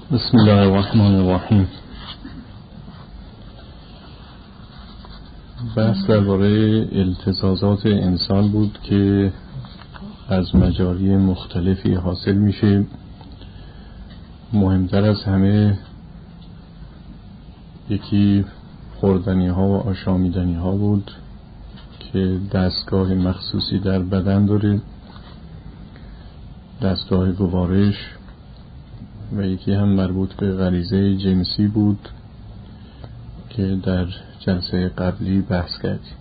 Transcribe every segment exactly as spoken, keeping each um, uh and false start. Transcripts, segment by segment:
بسم الله الرحمن الرحیم. بحث درباره التزازات انسان بود که از مجاری مختلفی حاصل میشه. مهمتر از همه یکی خوردنی ها و آشامیدنی ها بود که دستگاه مخصوصی در بدن داره، دستگاه گوارش، و یکی هم مربوط به غریزه جنسی بود که در جلسه قبلی بحث کردیم.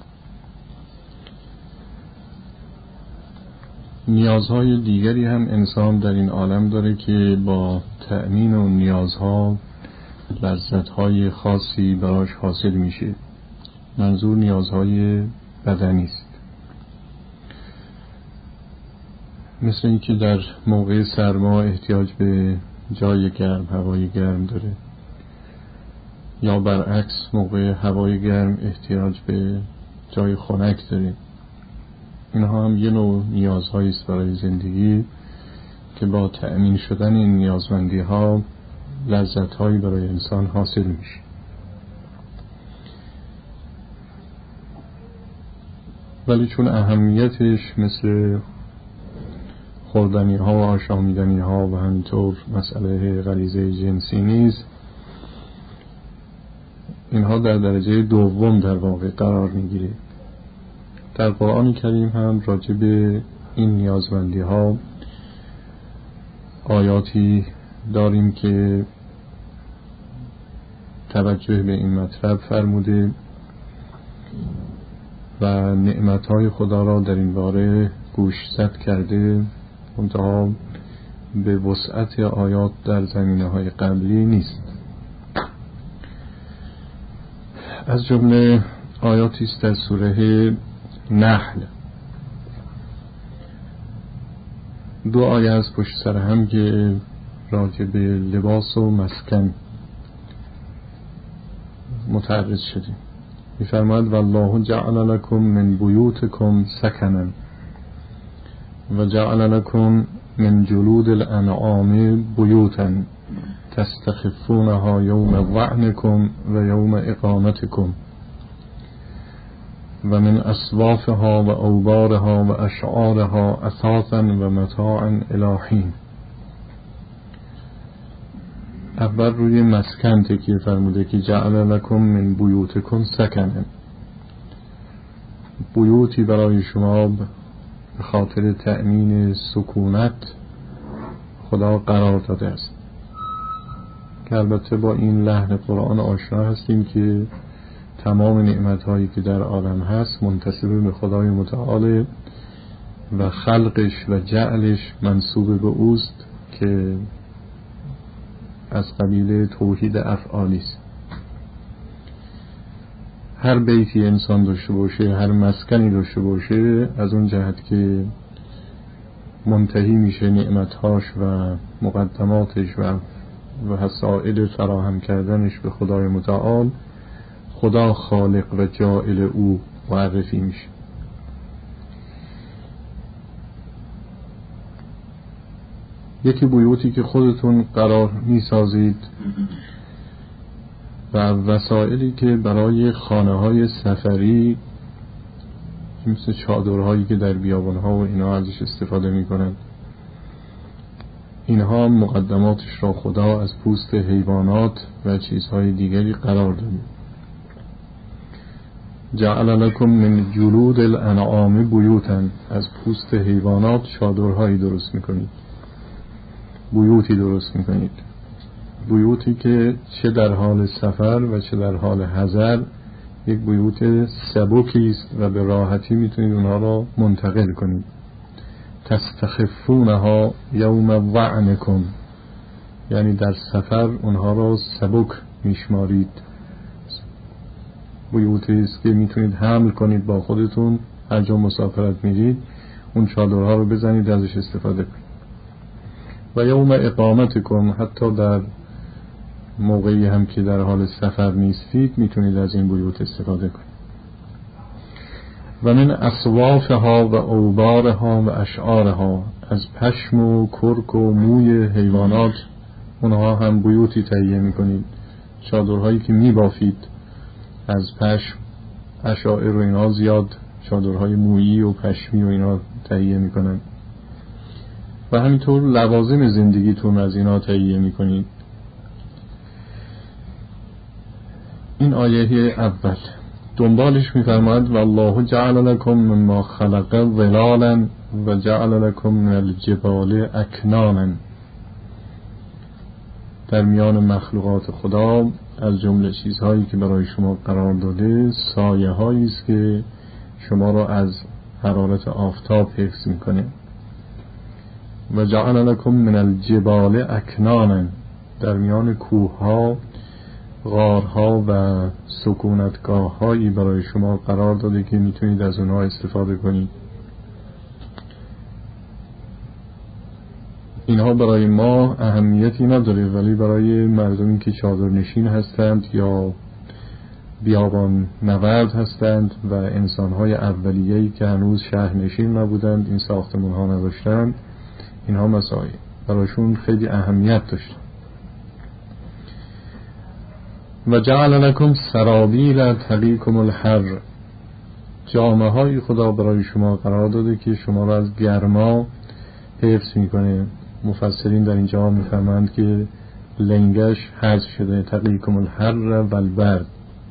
نیازهای دیگری هم انسان در این عالم داره که با تأمین و نیازها لذتهای خاصی براش حاصل میشه. منظور نیازهای بدنی است. مثل اینکه در موقع سرما احتیاج به جای گرم، هوای گرم داره، یا برعکس موقع هوای گرم احتیاج به جای خنک داره. اینها هم یه نوع نیازهایی است برای زندگی که با تأمین شدن این نیازمندی ها لذتهایی برای انسان حاصل میشه. ولی چون اهمیتش مثل خوردنی ها و آشامیدنی ها و همینطور مسئله غریزه جنسی نیست، اینها در درجه دوم در واقع قرار میگیره. در قرآن کریم هم راجع به این نیازمندی ها آیاتی داریم که توجه به این مطلب فرموده و نعمتهای خدا را در این باره گوشزد کرده، منتها به وسعت آیات در زمینه های قبلی نیست. از جمله آیاتی است در سوره نحل، دو آیه از پشت سر هم که راجع به لباس و مسکن متعرض شدیم. می‌فرماید والله جعل لكم من بیوتکم سکنا و جعل لكم من جلود الانعام بیوتا تستخفونها یوم ظعنکم و یوم اقامتکم و من اصوافها و اوبارها و اشعارها اثاثا و متاعا الی حین. اول روی مسکن تکیه فرموده که جعل لکم من بیوتکم سکنا، بیوتی برای شما به خاطر تأمین سکونت خدا قرار داده است. که البته با این لحن قرآن آشنا هستیم که تمام نعمتهایی که در عالم هست منتسب به خدای متعال و خلقش و جعلش منسوب به اوست که از قبیل توحید افعالی است. هر بیتی انسان داشته باشه، هر مسکنی داشته باشه، از اون جهت که منتهی میشه نعمتهاش و مقدماتش و وسائل فراهم کردنش به خدای متعال، خدا خالق و جاعل او معرفی میشه. یکی بیوتی که خودتون قرار میسازید و وسائلی که برای خانه های سفری مثل چادرهایی که در بیابانها و اینا ازش استفاده میکنند، اینها مقدماتش را خدا از پوست حیوانات و چیزهای دیگری قرار داده. جعل لکم من جلود الانعام بیوتا، از پوست حیوانات چادرهایی درست میکنید، بیوتی درست میکنید، بیوتی که چه در حال سفر و چه در حال حضر یک بیوت سبکی است و به راحتی میتونید اونها را منتقل کنید. تستخفونها یوم ظعنکم، یعنی در سفر اونها را سبک میشمارید. بیوتی است که میتونید حمل کنید با خودتون، هر جا مسافرت میرید اون چادرها رو بزنید ازش استفاده کنید. و یوم اقامتکم، حتی در موقعی هم که در حال سفر نیستید میتونید از این بیوت استفاده کنید. و من اصوافها و اوبارها و اشعارها، از پشم و کرک و موی حیوانات اونها هم بیوتی تهیه میکنید، چادرهایی که میبافید از پشم، اشاعر و اینا زیاد چادرهای مویی و پشمی و اینا تهیه میکنن و همینطور لوازم زندگیتون از اینا تهیه میکنید. این آیه اول. دنبالش میفرماید والله جعل لكم مما خلق ظلالا و جعل لكم من الجبال اکنانا. در میان مخلوقات خدا از جمله چیزهایی که برای شما قرار داده سایه هایی است که شما را از حرارت آفتاب حفظ میکنه. و جعل لكم من الجبال اکنانا، در میان کوه ها، غارها و سکونتگاه هایی برای شما قرار داده که میتونید از اونها استفاده کنید. اینها برای ما اهمیتی نداره، ولی برای مردمی که چادرنشین هستند یا بیابان نورد هستند و انسانهای اولیه‌ای که هنوز شهرنشین نبودند، این ساختمان ها نداشتند، اینها مسائل برایشون خیلی اهمیت داشت. و جعل لكم سرابیل تقیکم الحر، جامه های خدا برای شما قرار داده که شما را از گرما حفظ میکنه. مفسرین در اینجا میفهمند که لنگش حذف شده، تقیکم الحر و البرد،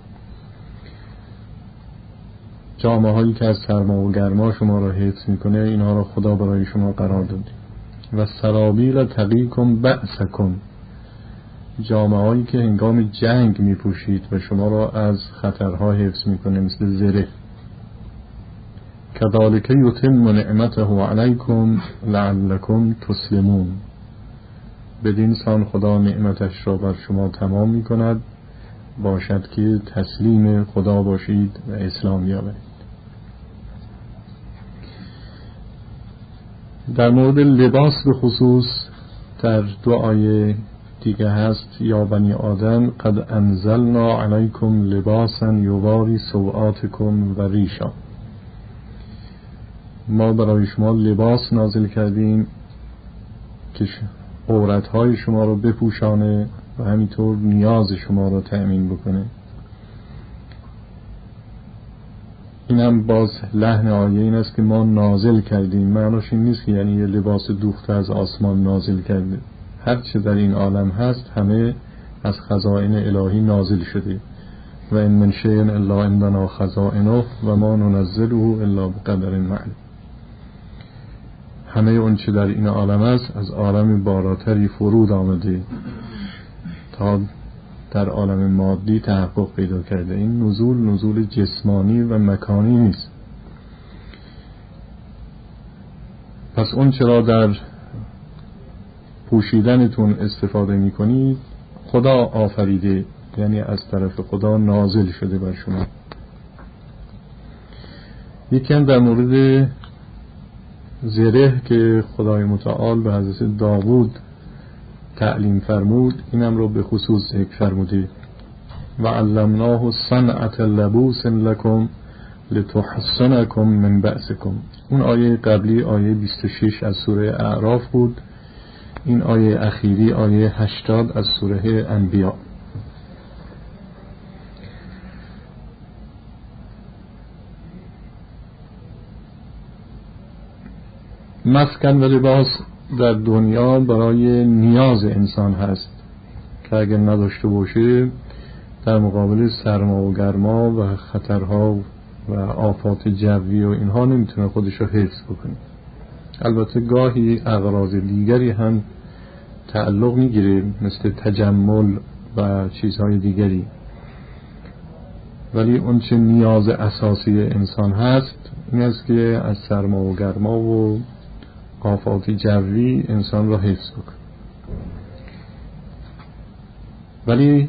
جامه هایی که از سرما و گرما شما را حفظ میکنه، اینها را خدا برای شما قرار داده. و سرابیل تقیکم بأسکم، جامه هایی که هنگام جنگ می پوشید و شما را از خطرها حفظ میکنه، مثل زره. کذالک یتم نعمته علیکم لعلکم تسلمون، بدین سان خدا نعمتش را بر شما تمام میکند باشد که تسلیم خدا باشید و اسلام یابید. در مورد لباس به خصوص در دو آیه دیگه هست، یا بنی آدم قد انزلنا علیکم لباسا یواری سوآتکم و ریشا، ما برای شما لباس نازل کردیم که عورتهای شما رو بپوشانه و همینطور نیاز شما رو تأمین بکنه. این هم باز لحن آیه این است که ما نازل کردیم، معناش این نیست که یعنی یه لباس دوخته از آسمان نازل کرده. هر چه در این عالم هست همه از خزائن الهی نازل شده. و این من شیء الا عندنا خزائنه و ما ننزله الا بقدر معلوم. همه اون چه در این عالم است از عالم بالاتری فرود آمده تا در عالم مادی تحقق پیدا کرده. این نزول نزول جسمانی و مکانی نیست. پس اون چرا در پوشیدنتون استفاده میکنید خدا آفریده، یعنی از طرف خدا نازل شده بر شما. یکم در مورد زره که خدای متعال به حضرت داوود تعلیم فرمود، اینم رو به خصوص ذکر فرموده. و علمناه صنعة لبوس لكم لتحصنكم من بأسكم. اون آیه قبلی آیه بیست و شش از سوره اعراف بود، این آیه اخیری آیه هشتاد از سوره انبیاء. مسکن و لباس در دنیا برای نیاز انسان هست که اگر نداشته باشه در مقابل سرما و گرما و خطرها و آفات جوی و اینها نمیتونه خودش رو حفظ بکنه. البته گاهی اغراض دیگری هم تعلق میگیره مثل تجمل و چیزهای دیگری، ولی اون چه نیاز اساسی انسان هست این است که از سرما و گرما و آفات جوی انسان را حفظ بکنه. ولی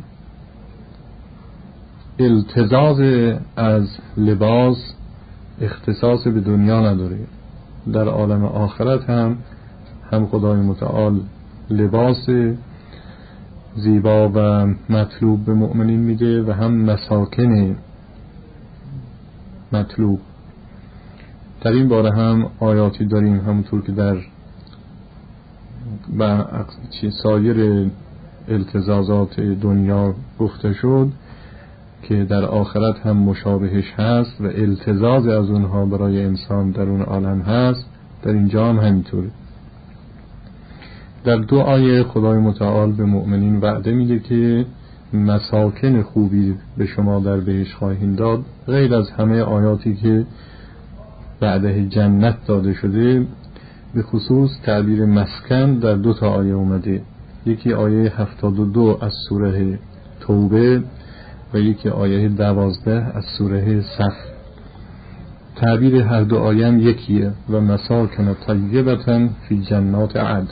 التزاز از لباس اختصاص به دنیا نداره. در عالم آخرت هم هم خدای متعال لباس زیبا و مطلوب به مؤمنین میده و هم مساکن مطلوب. در این باره هم آیاتی داریم همونطور که در و سایر التزازات دنیا گفته شد که در آخرت هم مشابهش هست و التزاز از اونها برای انسان در اون عالم هست، در اینجا هم همینطوره. در دو آیه خدای متعال به مؤمنین وعده میده که مساکن خوبی به شما در بهشت خواهیم داد، غیر از همه آیاتی که وعده جنت داده شده. به خصوص تعبیر مسکن در دو تا آیه اومده، یکی آیه هفتاد و دو از سوره توبه و یکی آیه دوازده از سوره صف. تعبیر هر دو آیه هم یکیه، و مساکن طیبة فی جنات عدن.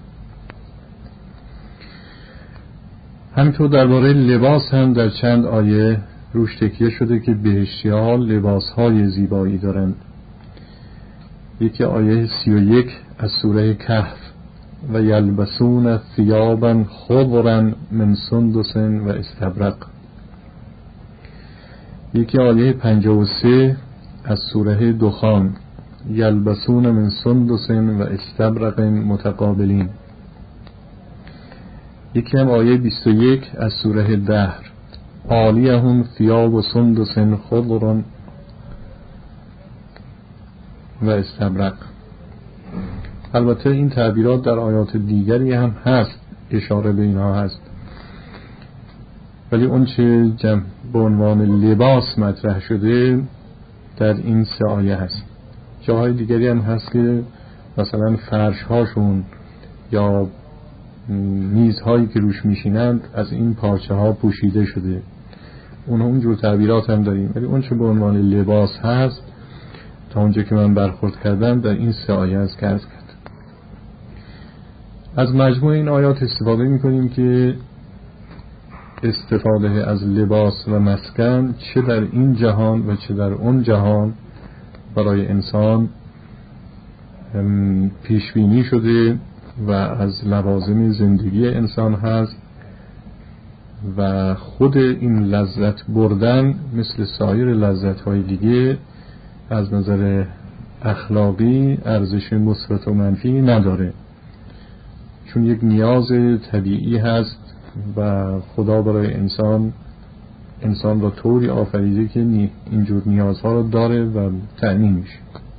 همینطور درباره لباس هم در چند آیه روش تکیه شده که بهشتیان لباسهای زیبایی دارند. یکی آیه سی و یک از سوره کهف، و یلبسون ثیابا خضرا من سندس و استبرق. یکی آیه پنجاه و سه از سوره دخان، یلبسون من سندس و استبرق متقابلین. یکی هم آیه بیست و یک از سوره دهر، عالیهم ثیاب سندس خضر و استبرق. البته این تعبیرات در آیات دیگری هم هست، اشاره به اینها هست، ولی اون چه جمع به عنوان لباس مطرح شده در این سه آیه هست. جاهای دیگری هم هست که مثلا فرش هاشون یا میزهایی که روش میشینند از این پارچه ها پوشیده شده، اونها اونجور تعبیرات هم داریم، ولی اون چه به عنوان لباس هست تا اونجا که من برخورد کردم در این سه آیه است که عرض کرد. از مجموع این آیات استفاده میکنیم که استفاده از لباس و مسکن چه در این جهان و چه در اون جهان برای انسان پیش بینی شده و از لوازم زندگی انسان هست، و خود این لذت بردن مثل سایر لذت های دیگه از نظر اخلاقی ارزش مثبت و منفی نداره، چون یک نیاز طبیعی هست و خدا برای انسان انسان را طوری آفریده که اینجور نیازها را داره و تأمین میشه.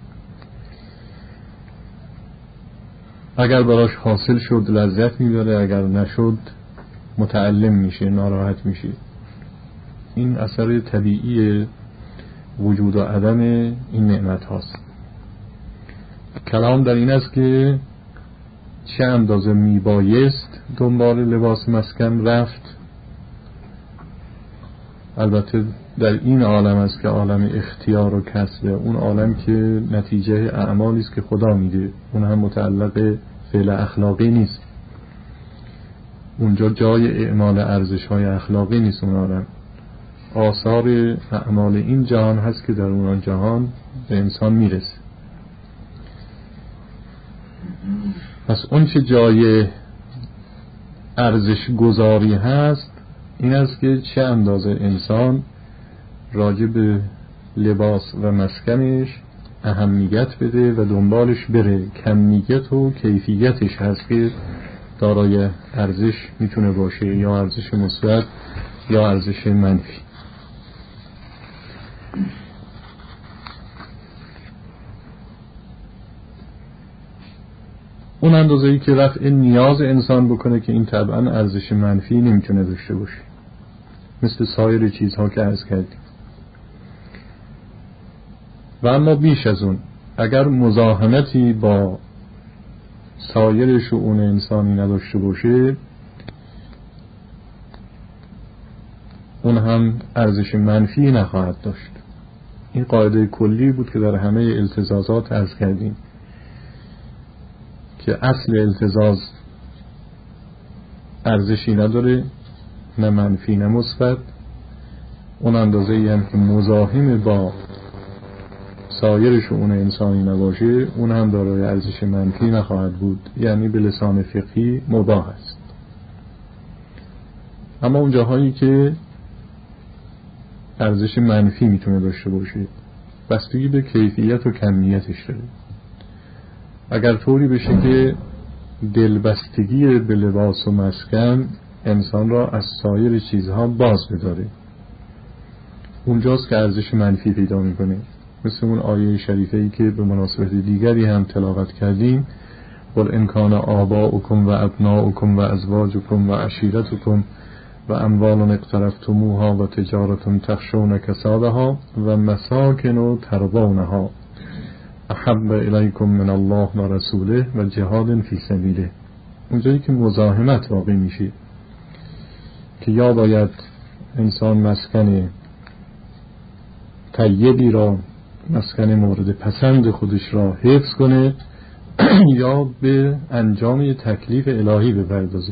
اگر براش حاصل شد لذت میبره، اگر نشد متألم میشه، ناراحت میشه. این اثر طبیعی وجود و عدم این نعمت هاست. کلام در این است که چه اندازه میبایست دنبال لباس مسکن رفت. البته در این عالم است که عالم اختیار و کسبه، اون عالم که نتیجه اعمالی است که خدا میده، اون هم متعلق فعل اخلاقی نیست، اونجا جای اعمال ارزش های اخلاقی نیست. اون عالم آثار اعمال این جهان هست که در اون جهان به انسان میرسه. پس اون چه جای ارزش گذاری هست این است که چه اندازه انسان راجع به لباس و مسکنش اهمیت بده و دنبالش بره. کمیت و کیفیتش هست که دارای ارزش میتونه باشه، یا ارزش مثبت یا ارزش منفی. اون اندازه‌ای که رفع نیاز انسان بکنه که این طبعا ارزش منفی نمیتونه داشته باشه، مثل سایر چیزها که عرض کردیم. و اما بیش از اون اگر مزاحمتی با سایر شؤون انسانی نداشته باشه، اون هم ارزش منفی نخواهد داشت. این قاعده کلی بود که در همه التزازات عرض کردیم که اصل التزاز ارزشی نداره، نه منفی نه مثبت. اون اندازه‌ای هم که مزاحم با سایر شؤون انسانی نباشه، اون هم دارای ارزش منفی نخواهد بود، یعنی به لسان فقهی مباح است. اما اون جاهایی که ارزش منفی میتونه داشته باشه، بستگی به کیفیت و کمیتش داره. اگر طوری بشه که دلبستگی به لباس و مسکن انسان را از سایر چیزها باز بداره. اونجاست که ارزش منفی پیدا میکنه. مثل اون آیه شریفه ای که به مناسبت دیگری هم تلاوت کردیم، قل ان کان آباؤکم و ابناؤکم و ازواجکم و عشیرتکم و اموال اقترفتموها و تجارت تخشون کسادها و مساکن ترضونها احب الیکم من الله و رسوله و جهاد فی سبیله. اونجایی که مزاحمت واقع میشه که یا باید انسان مسکن طیبی را، مسکن مورد پسند خودش را حفظ کنه یا به انجام یک تکلیف الهی بپردازه.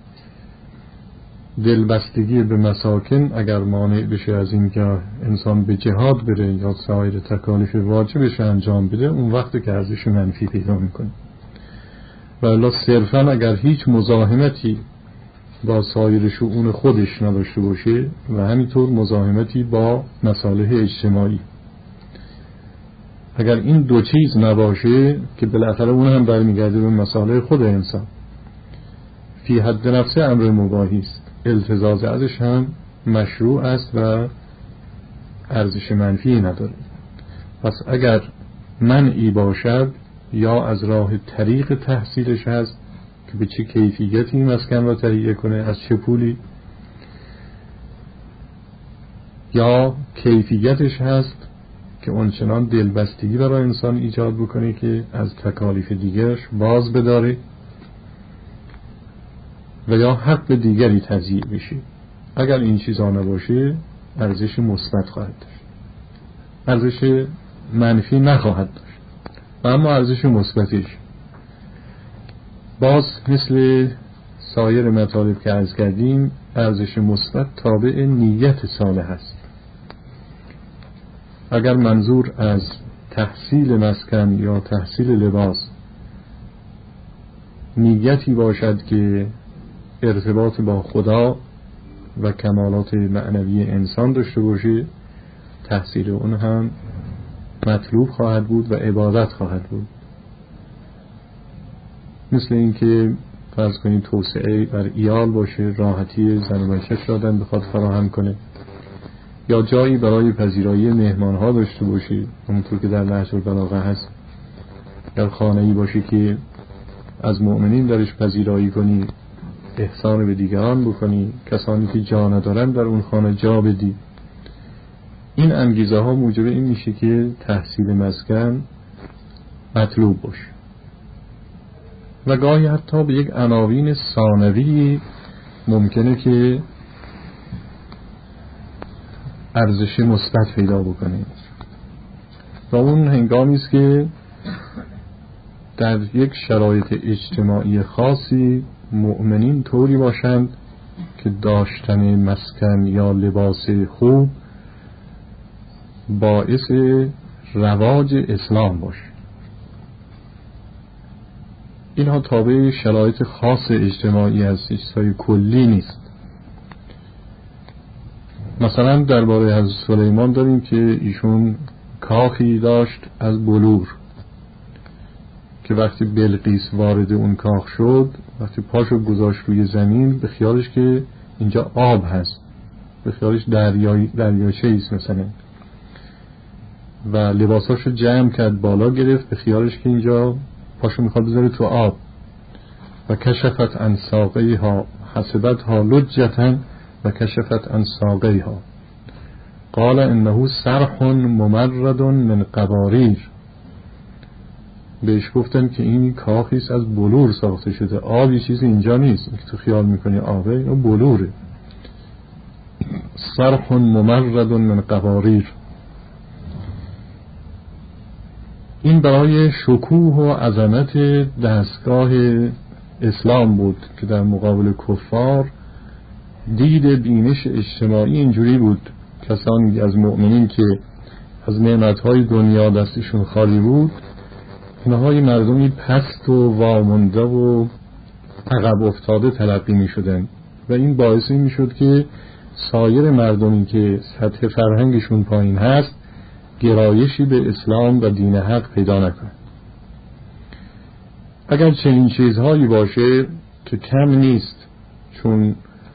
دلبستگی به مساکن اگر مانع بشه از این که انسان به جهاد بره یا سایر تکالیف واجبش انجام بده، اون وقت که ارزش منفی پیدا میکنه. و الا صرفا اگر هیچ مزاحمتی با سایر شؤون خودش نداشته باشه و همینطور مزاحمتی با مصالح اجتماعی، اگر این دو چیز نباشه که بالاخره اون هم برمیگرده به مصالح خود انسان، فی حد نفسه امر مباحی است، التزاز ازش هم مشروع است و ارزش منفی نداره. پس اگر منعی باشد یا از راه طریق تحصیلش هست که به چه کیفیتی مسکن را تهیه کنه، از چه پولی، یا کیفیتش هست که اونچنان دلبستگی برای انسان ایجاد بکنه که از تکالیف دیگرش باز بداره و یا حق دیگری تضییع بشه. اگر این چیزا نباشه ارزش مثبت خواهد داشت، ارزش منفی نخواهد داشت. و اما ارزش مثبتش باز مثل سایر مطالب که عرض کردیم، ارزش مثبت تابع نیت صالح است. اگر منظور از تحصیل مسکن یا تحصیل لباس نیتی باشد که ارتباط با خدا و کمالات معنوی انسان داشته باشه، تحصیل اون هم مطلوب خواهد بود و عبادت خواهد بود. مثل این که فرض کنید توسعه بر ایال باشه، راحتی زن و بچه‌ش را آدم بخواد فراهم کنه، یا جایی برای پذیرایی مهمان ها داشته باشه، همونطور که در نهج البلاغه هست، یا خانه‌ای باشه که از مؤمنین درش پذیرایی کنی، احسان به دیگران بکنی، کسانی که جا ندارن در اون خانه جا بدی. این انگیزه ها موجب این میشه که تحصیل مسکن مطلوب باشه و گاهی حتی به یک عناوین ثانوی ممکنه که ارزش مثبت پیدا بکنه و اون هنگامی است که در یک شرایط اجتماعی خاصی مؤمنین طوری باشند که داشتن مسکن یا لباس خوب باعث رواج اسلام باشه. اینها تابع شرایط خاص اجتماعی از چیزهای کلی نیست. مثلا درباره حضرت سلیمان داریم که ایشون کاخی داشت از بلور که وقتی بلقیس وارد اون کاخ شد، وقتی پاشو گذاشت روی زمین، به خیالش که اینجا آب هست، به خیالش دریای دریاچه ایست مثلا، و لباساشو جمع کرد بالا گرفت، به خیالش که اینجا پاشو میخواد بذاره تو آب. و کشفت عن ساقیها حسبتها لجة و کشفت عن ساقیها قال انه صرح ممرد من قواریر. بهش گفتن که این کاخی است از بلور ساخته شده، آبی چیزی اینجا نیست که تو خیال میکنی آبه، این بلوره. صرح ممرد من قواریر. این برای شکوه و عظمت دستگاه اسلام بود که در مقابل کفار دید بینش اجتماعی اینجوری بود، کسانی از مؤمنین که از نعمتهای دنیا دستشون خالی بود، اینهای مردمی پست و وامانده و عقب افتاده تلقی می شدن و این باعث این می شد که سایر مردمی که سطح فرهنگشون پایین هست گرایشی به اسلام و دین حق پیدا نکنه. اگر چنین چیزهایی باشه که کم نیست، چون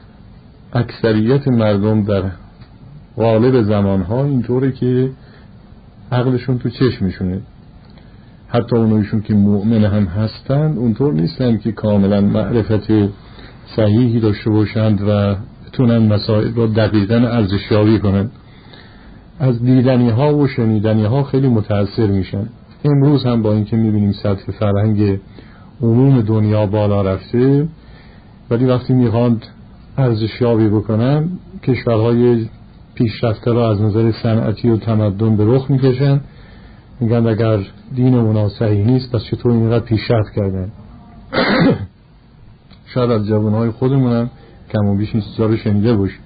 اکثریت مردم در غالب زمانها اینطوره که عقلشون تو چشمشونه. حتی اونایشون که مؤمن هم هستند اونطور نیستن که کاملا معرفت صحیحی داشته باشند و بتونن مسائل رو دقیقاً ارزشیابی کنن. از دیدنی ها و شنیدنی ها خیلی متاثر میشن. امروز هم با اینکه میبینیم سطح فرهنگ عموم دنیا بالا رفته، ولی وقتی میخواند ارزشیابی بکنن کشورهای پیشرفته را از نظر صنعتی و تمدن به رخ میکشن، میگن اگر دین اونا صحیح نیست پس چطور اینقدر پیشرفت کردن. شاید از جوانهای خودمون هم کم و بیش این چیزا رو شنیده باشیم.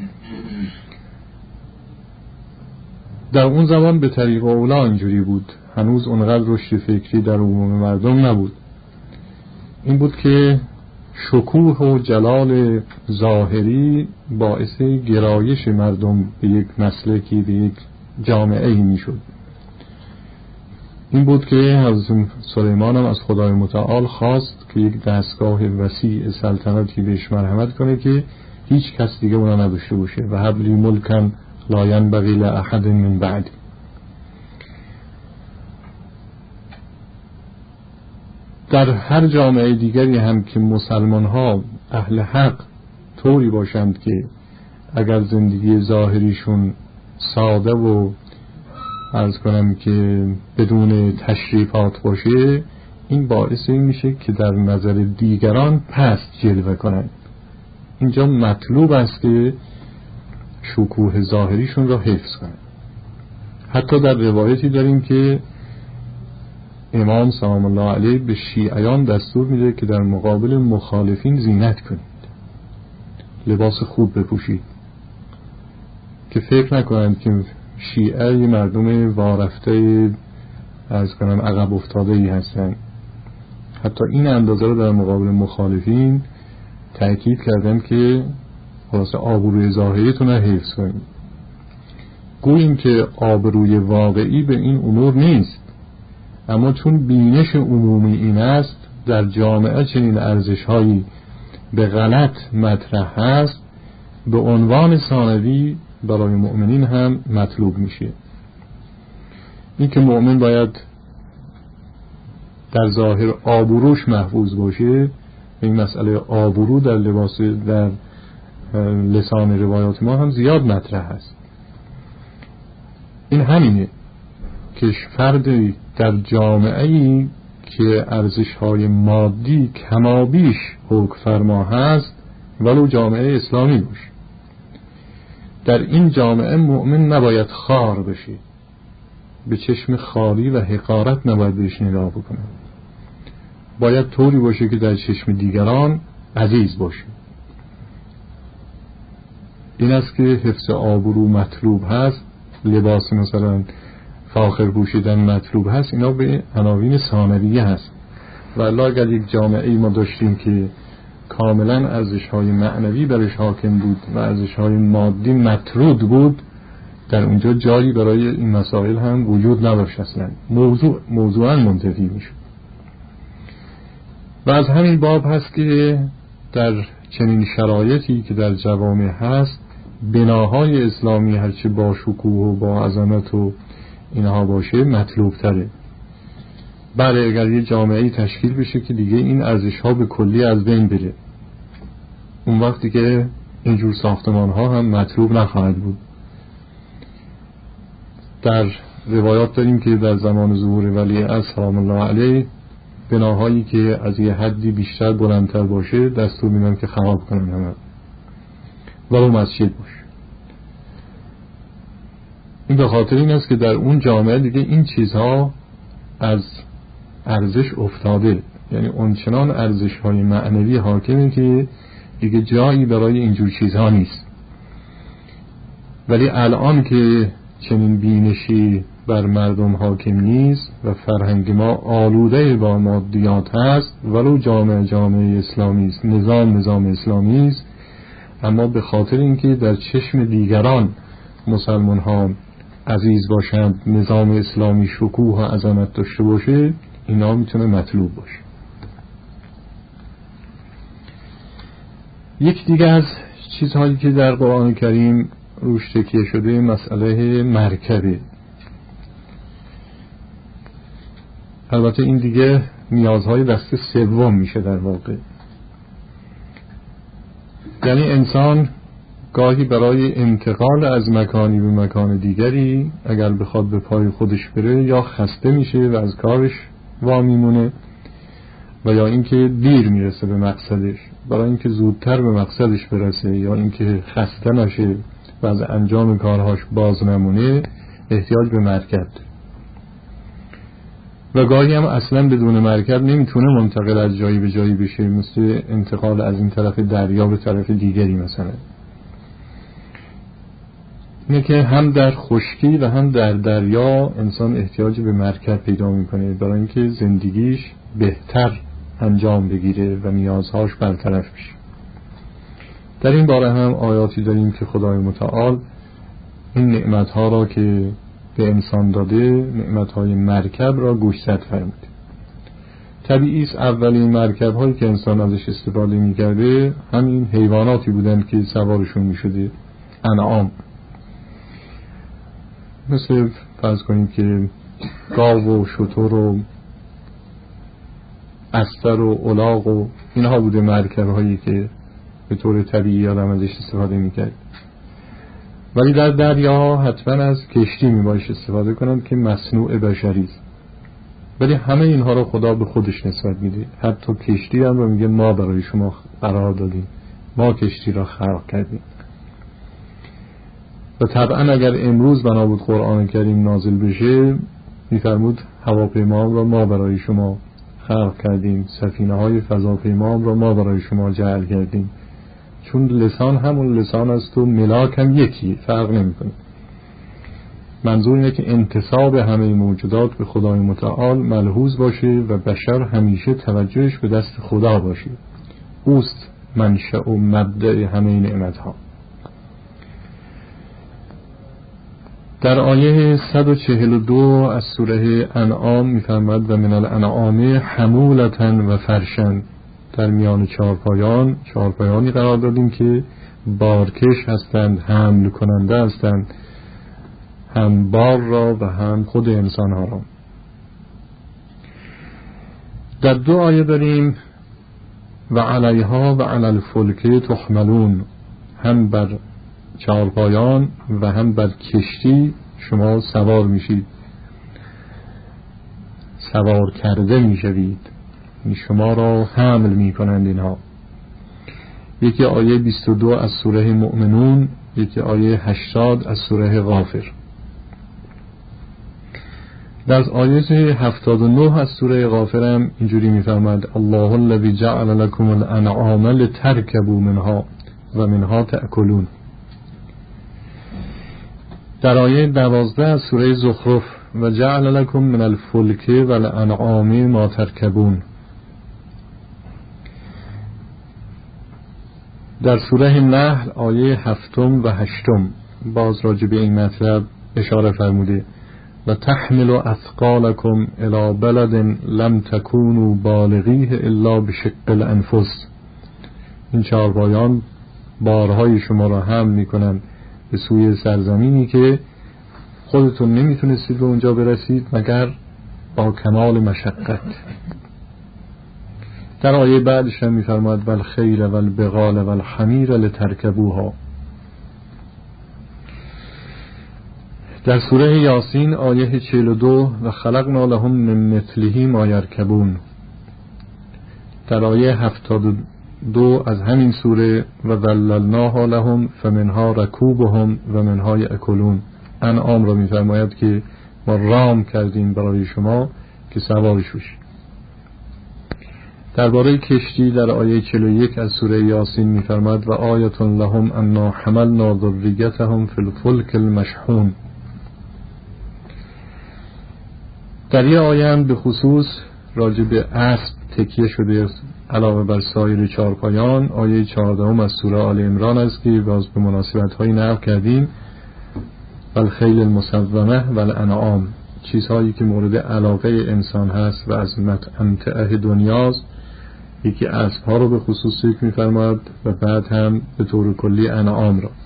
در اون زمان به طریق اولا اینجوری بود، هنوز اونقدر رشد فکری در عموم مردم نبود. این بود که شکوه و جلال ظاهری باعث گرایش مردم به یک مسلکی، به یک جامعه می شد. این بود که حضرت سلیمان هم از خدای متعال خواست که یک دستگاه وسیع سلطنتی بهش مرحمت کنه که هیچ کس دیگه اونا نداشته باشه. و حبلی ملکن لا ینبغی لأحد من بعد. در هر جامعه دیگری هم که مسلمان ها اهل حق طوری باشند که اگر زندگی ظاهریشون ساده و عرض کنم که بدون تشریفات باشه، این باعث این میشه که در نظر دیگران پست جلوه کنند. اینجا مطلوب است که شکوه ظاهریشون را حفظ کنند. حتی در روایتی داریم که امام سلام الله علیه به شیعیان دستور میده که در مقابل مخالفین زینت کنید، لباس خوب بپوشید، که فکر نکنند که شیعه یه مردم وارفته از کنم عقب افتاده ای هستن. حتی این اندازه رو در مقابل مخالفین تأکید کردن که خلاص آبروی ظاهریتون رو حفظ کنید. گوییم که آبروی واقعی به این امور نیست، اما چون بینش عمومی این است در جامعه چنین ارزش‌هایی به غلط مطرح هست، به عنوان ثانوی برای مؤمنین هم مطلوب میشه. این که مؤمن باید در ظاهر آبروش محفوظ باشه. این مسئله آبرو در لباس در لسان روایات ما هم زیاد مطرح هست. این همینه که فردی در جامعه‌ای که ارزش‌های مادی کمابیش حکم فرما هست ولو جامعه اسلامی باشه، در این جامعه مؤمن نباید خار بشه، به چشم خالی و حقارت نباید بهش نگاه بکنه. باید طوری باشه که در چشم دیگران عزیز باشه. این است که حفظ آبرو مطلوب هست، لباس مثلا فاخر پوشیدن مطلوب هست. اینا به عناوین ثانویه هست. و الا اگر یک جامعه ای ما داشتیم که کاملا ارزش‌های معنوی برش حاکم بود و ارزش‌های مادی مطرود بود، در اونجا جایی برای این مسائل هم وجود نداشت اصلا. موضوع موضوعاً منتفی میشه. و از همین باب هست که در چنین شرایطی که در جوامع هست، بناهای اسلامی هرچه با شکوه و با عظمت و اینها باشه مطلوب تره. بله اگر یه جامعه‌ای تشکیل بشه که دیگه این ارزش‌ها به کلی از بین بره، اون وقتی که اینجور ساختمان‌ها هم مطلوب نخواهد بود. در روایات داریم که در زمان ظهور ولی عصر سلام الله علیه بناهایی که از یه حدی بیشتر بلندتر باشه دستور میدن که خراب کنن همه، ولو مسجد باشه. این به خاطر این است که در اون جامعه دیگه این چیزها از ارزش افتاده، یعنی اونچنان ارزش‌های معنوی حاکمه که دیگه جایی برای اینجور چیزها نیست. ولی الان که چنین بینشی بر مردم حاکم نیست و فرهنگ ما آلوده با مادیات هست، ولو جامعه جامعه اسلامی است، نظام نظام اسلامی است، اما به خاطر اینکه در چشم دیگران مسلمان ها عزیز باشند، نظام اسلامی شکوه و عظمت داشته باشه، اینا میتونه مطلوب باشه. یک دیگه از چیزهایی که در قرآن کریم روش تکیه شده مسئله مرکبه. البته این دیگه نیازهای دسته سوم میشه در واقع. یعنی انسان گاهی برای انتقال از مکانی به مکان دیگری اگر بخواد به پای خودش بره یا خسته میشه و از کارش وامیمونه و یا اینکه دیر میرسه به مقصدش. برای اینکه زودتر به مقصدش برسه یا اینکه خسته نشه و از انجام کارهاش باز نمونه احتیاج به مرکب. و گاهی هم اصلا بدون مرکب نمیتونه منتقل از جایی به جایی بشه، مثل انتقال از این طرف دریا به طرف دیگری مثلا. اینه که هم در خشکی و هم در دریا انسان احتیاج به مرکب پیدا میکنه برای اینکه زندگیش بهتر انجام بگیره و نیازهاش برطرف بشه. در این باره هم آیاتی داریم که خدای متعال این نعمتها را که به انسان داده، نعمتهای مرکب را گوشزد فرمود. طبیعی است اولین مرکب هایی که انسان ازش استفاده میکرده همین حیواناتی بودن که سوارشون میشده، انعام. مثل فرض کنیم که گاو و شتر و استر و الاغ و اینها بوده مرکب هایی که به طور طبیعی آدم ازش استفاده میکرد. ولی در دریا حتما از کشتی میبایش استفاده کنند که مصنوع بشری است. ولی همه اینها رو خدا به خودش نسبت میده. حتی کشتی هم رو میگه ما برای شما قرار دادیم، ما کشتی را خلق کردیم. و طبعا اگر امروز بنا بود قرآن کریم نازل بشه میفرمود هواپیما را ما برای شما خلق کردیم، سفینه های فضاپیما را ما برای شما جعل کردیم. چون لسان همون لسان است و ملاک هم یکی، فرق نمیکنه. منظور اینه که انتساب همه موجودات به خدای متعال ملحوظ باشه و بشر همیشه توجهش به دست خدا باشه. اوست منشأ و مبدأ همه نعمتها. در آیه صد و چهل و دو از سوره انعام میفرماد و من الانعام حمولة و فرشا. در میان چهارپایان چهارپایانی قرار دادیم که بارکش هستند، حمل کننده هستند، هم بار را و هم خود انسان ها را. در دو آیه داریم و علیها و علی الفلک تحملون، هم بر چهارپایان و هم بر کشتی شما سوار میشید، سوار کرده میشوید، شما را حمل میکنند اینها. یکی آیه بیست و دو از سوره مؤمنون، یکی آیه هشتاد از سوره غافر. در آیه هفتاد و نه از سوره غافر هم اینجوری میفرماد الله الذی جعل لكم الانعام لترکبوا منها و منها تأکلون. در آیه دوازده از سوره زخرف و جعل لكم من الفلک و الانعام ما ترکبون. در سوره نحل آیه هفتم و هشتم باز راجع به این مطلب اشاره فرموده و تحمل اثقالکم الی بلد لم تکونوا بالغیه الا بشق الانفس. این چهارپایان بارهای شما را حمل میکنن به سوی سرزمینی که خودتون نمیتونستید به اونجا برسید مگر با کمال مشقت. در آیه بعدش هم میفرماد والخیل والبغال والحمیر لترکبوها. در سوره یاسین آیه چهل و دو و خلقنا لهم من مثله ما یرکبون. در آیه هفتاد و دو از همین سوره و ذللناها لهم فمنها رکوبهم و منها یأکلون. انعام را میفرماید که ما رام کردیم برای شما که سوارش بشید. درباره کشتی در آیه چهل و یک از سوره یاسین میفرماد و آیة لهم انا حملنا ذریتهم فی الفلک المشحون. در یه آیه هم به خصوص راجع به اسب تکیه شده علاوه بر سایر چهارپایان. آیه چهاردهم از سوره آل عمران است که باز به مناسبت های نقل کردیم والخیل المسومه والانعام، چیزهایی که مورد علاقه انسان هست و از متعه دنیاست یکی اسب ها رو به خصوص ذکر می‌فرماید و بعد هم به طور کلی انعام را.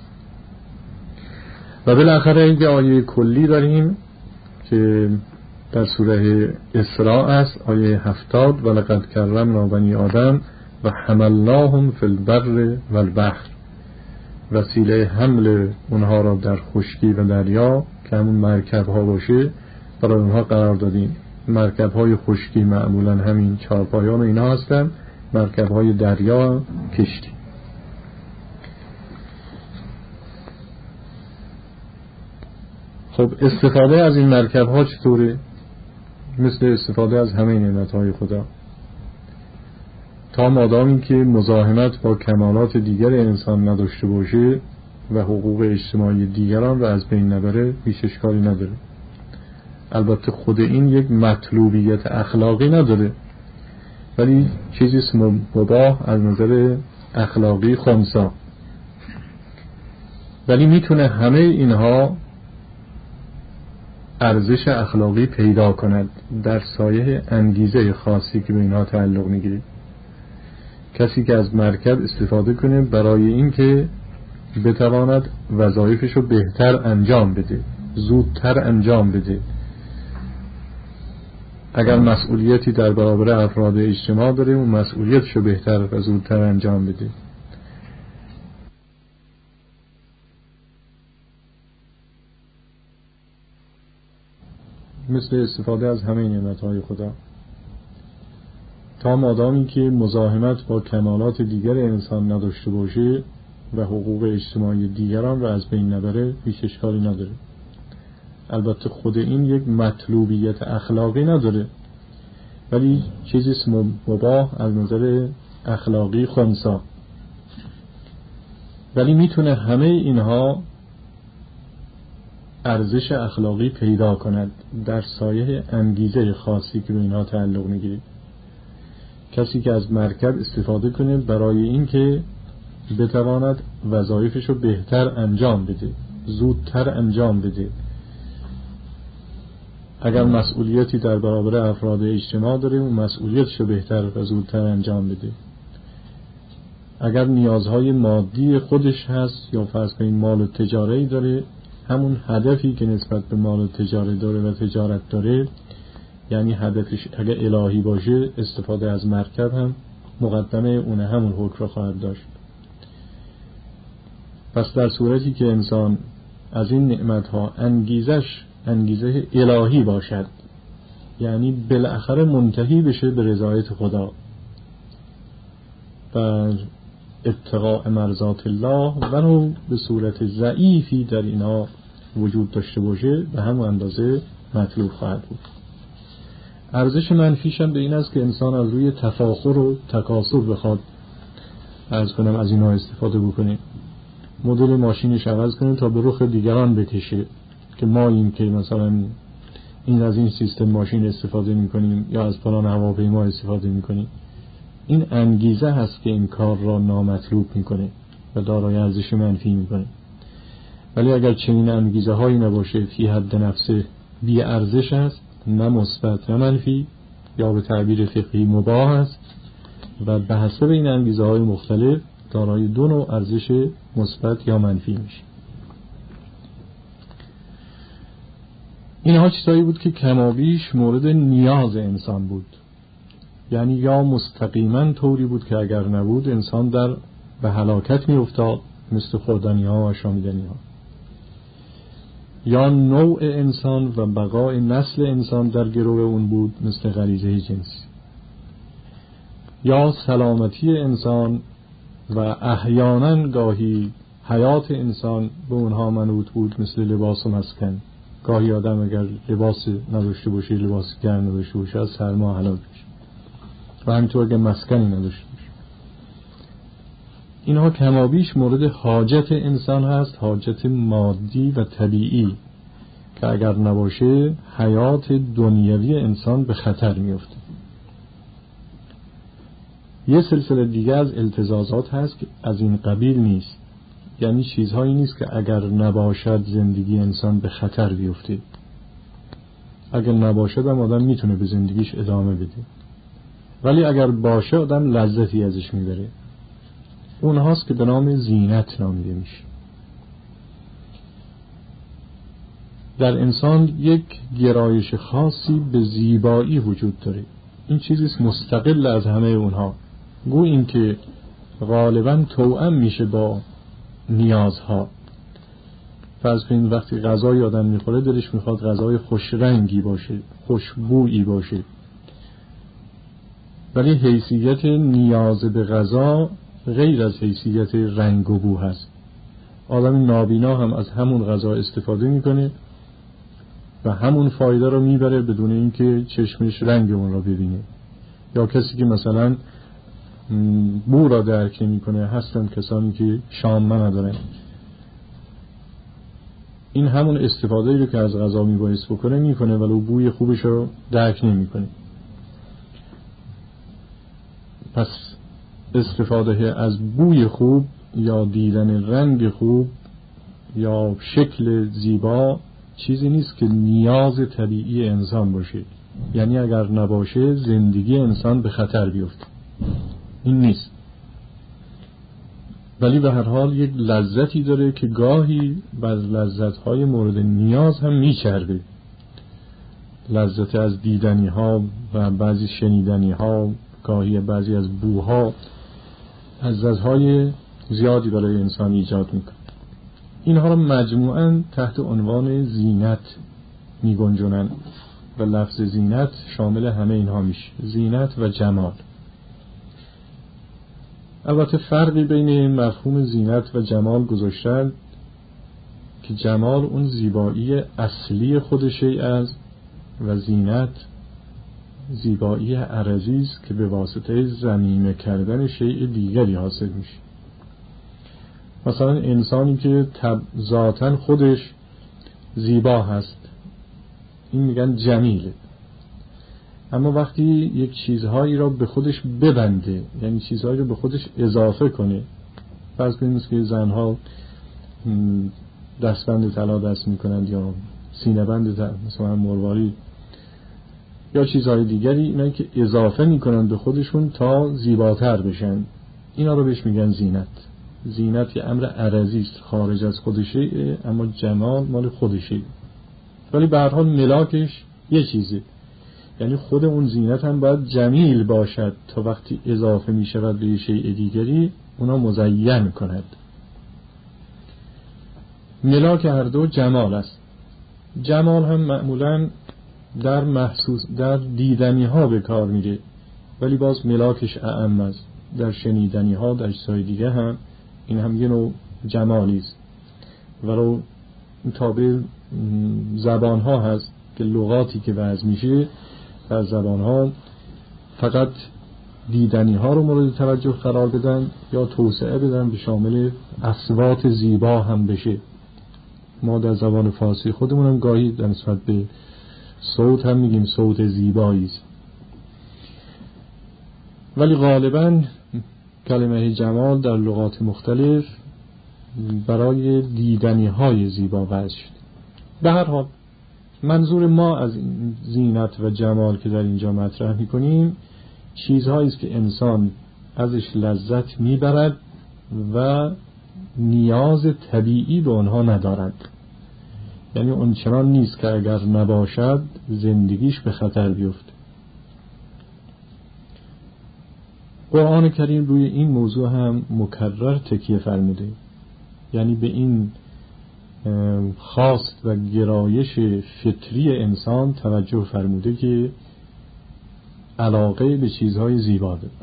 و بالاخره یک آیه کلی داریم که در سوره اسراء است، آیه هفتاد: ولقد کرمنا بنی آدم و حملناهم فی البر و البحر. وسیله حمل اونها را در خشکی و دریا که همون مرکب ها باشه برای اونها قرار دادیم. مرکب های خشکی معمولا همین چهارپایان و اینا هستن، مرکب های دریا کشتی. خب استفاده از این مرکب ها چطوره؟ مثل استفاده از همه نعمت های خدا، تا مادامی که مزاحمت با کمالات دیگر انسان نداشته باشه و حقوق اجتماعی دیگران رو از بین نبره هیچ اشکالی نداره. البته خود این یک مطلوبیت اخلاقی نداره، ولی چیزی اسم مباح از نظر اخلاقی خنثی، ولی میتونه همه اینها ارزش اخلاقی پیدا کند در سایه انگیزه خاصی که به اینها تعلق میگیره. کسی که از مرکب استفاده کنه برای اینکه بتواند وظایفش رو بهتر انجام بده، زودتر انجام بده. اگر مسئولیتی در برابر افراد اجتماع داره اون مسئولیتش رو بهتر و زودتر انجام بده. مثل استفاده از همه نعمت‌های خدا، تا مادامی که مزاحمت با کمالات دیگر انسان نداشته باشه و حقوق اجتماعی دیگران رو از بین نبره هیچ اشکالی نداره. البته خود این یک مطلوبیت اخلاقی نداره، ولی چیزی اسم مباح از نظر اخلاقی خنثی، ولی میتونه همه اینها ارزش اخلاقی پیدا کند در سایه انگیزه خاصی که به اینها تعلق میگیره. کسی که از مرکب استفاده کنه برای اینکه بتواند وظایفش رو بهتر انجام بده، زودتر انجام بده. اگر مسئولیتی در برابر افراد اجتماع داره اون مسئولیتش رو بهتر و زودتر انجام بده. اگر نیازهای مادی خودش هست یا فرض کنید مال و تجارتی داره، همون هدفی که نسبت به مال و تجارت داره و تجارت داره، یعنی هدفش اگر الهی باشه استفاده از مرکب هم مقدمه اون همون حکم رو خواهد داشت. پس در صورتی که انسان از این نعمتها انگیزش انگیزه الهی باشد، یعنی بالاخره منتهی بشه به رضایت خدا و اتقاء مرضات الله، ولو به صورت ضعیفی در اینا وجود داشته باشه به همون اندازه مطلوب خواهد بود. ارزش منفیش هم به این است که انسان از روی تفاخر و تکاسر بخواد عرض کنم از اینا استفاده بکنه، مدل ماشینش عوض کنه تا به رخ دیگران بکشه که ما این که مثلا این از این سیستم ماشین استفاده میکنیم یا از فلان هواپیما استفاده میکنیم. این انگیزه هست که این کار را نامطلوب میکنه و دارای ارزش منفی میکنه. ولی اگر چنین انگیزه هایی نباشه، فی حد نفسه بی ارزش است، نه مثبت نه منفی، یا به تعبیر فقهی مباح است و به حسب این انگیزه های مختلف دارای دو نوع ارزش مثبت یا منفی میشه. اینها چیزایی بود که کمابیش مورد نیاز انسان بود، یعنی یا مستقیما طوری بود که اگر نبود انسان در به هلاکت می افتاد مثل خوردنی ها و شامیدنی ها، یا نوع انسان و بقای نسل انسان در گروه اون بود مثل غریزه جنسی، یا سلامتی انسان و احیانا گاهی حیات انسان به اونها منوط بود مثل لباس و مسکن. گاهی آدم اگر لباس نداشته باشه، لباس گرم نداشته باشه، از سرما هلاک میشه و همینطور اگر مسکنی نداشته باشه. اینها کمابیش مورد حاجت انسان هست، حاجت مادی و طبیعی که اگر نباشه حیات دنیوی انسان به خطر میفته. یه سلسله دیگه از التزازات هست که از این قبیل نیست، یعنی چیزهایی نیست که اگر نباشد زندگی انسان به خطر بیفته. اگر نباشد هم آدم میتونه به زندگیش ادامه بده، ولی اگر باشه آدم لذتی ازش میبره. اون هاست که به نام زینت نامیده میشه. در انسان یک گرایش خاصی به زیبایی وجود داره. این چیزیست مستقل از همه اونها. گو این که غالباً توأم میشه با نیازها. فرض کنید وقتی غذای آدم میخوره دلش میخواد غذای خوش رنگی باشه، خوشبویی باشه، ولی حیثیت نیاز به غذا غیر از حیثیت رنگ و بو هست. آدم نابینا هم از همون غذا استفاده میکنه و همون فایده رو میبره بدون اینکه چشمش رنگ اون رو ببینه. یا کسی که مثلا بو را درک نمیکنه، هستن کسانی که شامه ندارن، این همون استفاده رو که از غذا میبایست بکنه میکنه ولی بوی خوبش رو درک نمیکنه. پس استفاده از بوی خوب یا دیدن رنگ خوب یا شکل زیبا چیزی نیست که نیاز طبیعی انسان باشه. یعنی اگر نباشه زندگی انسان به خطر بیفته، این نیست. ولی به هر حال یک لذتی داره که گاهی بر لذت‌های مورد نیاز هم میچربه. لذت از دیدنی ها و بعضی شنیدنی ها، گاهی بعضی از بوها لذت‌های زیادی برای انسان ایجاد میکنه. اینها را مجموعاً تحت عنوان زینت میگنجونن و لفظ زینت شامل همه اینها میشه، زینت و جمال. البته فرقی بین مفهوم زینت و جمال گذاشتن که جمال اون زیبایی اصلی خود شیء است و زینت زیبایی عرضی است که به واسطه ضمیمه کردن شیء دیگری حاصل میشه. مثلا انسانی که ذاتاً خودش زیبا هست این میگن جمیله، اما وقتی یک چیزهایی را به خودش ببنده، یعنی چیزهایی را به خودش اضافه کنه، فرض کنید که زنها دستبند طلا دست میکنند یا سینه بند مثلا مرواری یا چیزهای دیگری، اینا که اضافه میکنند به خودشون تا زیباتر بشن، اینا رو بهش میگن زینت. زینت یه امر عرضی است، خارج از خودشه، اما جمال مال خودشه، ولی به هر حال ملاکش یه چیزه. یعنی خود اون زینت هم باید جمیل باشد تا وقتی اضافه می شود به شیء دیگری اونا مزین کند. ملاک هر دو جمال است. جمال هم معمولاً در محسوس در دیدنی ها به کار میره، ولی باز ملاکش اعم است. در شنیدنی ها در چیزهای دیگه هم این هم یه نوع جمالی است. ولو تابع زبان ها هست که لغاتی که وضع میشه در زبان ها فقط دیدنی ها رو مورد توجه قرار بدن یا توسعه بدن به شامل اصوات زیبا هم بشه. ما در زبان فارسی خودمون هم گاهی در نسبت به صوت هم میگیم صوت زیبایی است، ولی غالباً کلمه جمال در لغات مختلف برای دیدنی های زیبا وضع شد. به هر حال منظور ما از زینت و جمال که در اینجا مطرح میکنیم چیزهایی است که انسان ازش لذت میبرد و نیاز طبیعی به آنها ندارد. یعنی اون چنان نیست که اگر نباشد زندگیش به خطر بیفته. قرآن کریم روی این موضوع هم مکرر تکیه فرموده، یعنی به این خواست و گرایش فطری انسان توجه فرموده که علاقه به چیزهای زیبا داره.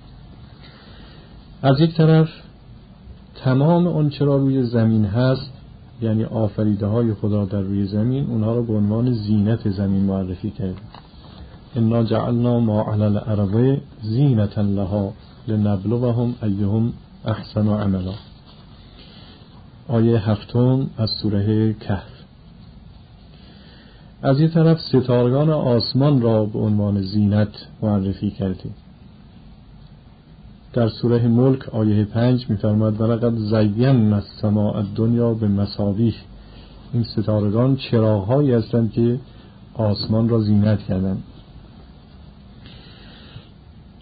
از یک طرف تمام اون چرا روی زمین هست، یعنی آفریده های خدا در روی زمین، اونها رو به عنوان زینت زمین معرفی کرده. انا جعلنا ما علی الارض زینة لها لنبلوهم ایهم احسن عملا. آیه هفتم از سوره کهف. از یک طرف ستارگان آسمان را به عنوان زینت معرفی کرده. در سوره ملک آیه پنج می‌فرماید ولقد زینا السماء الدنیا بمصابیح. این ستارگان چراغ‌هایی هستند که آسمان را زینت کردند.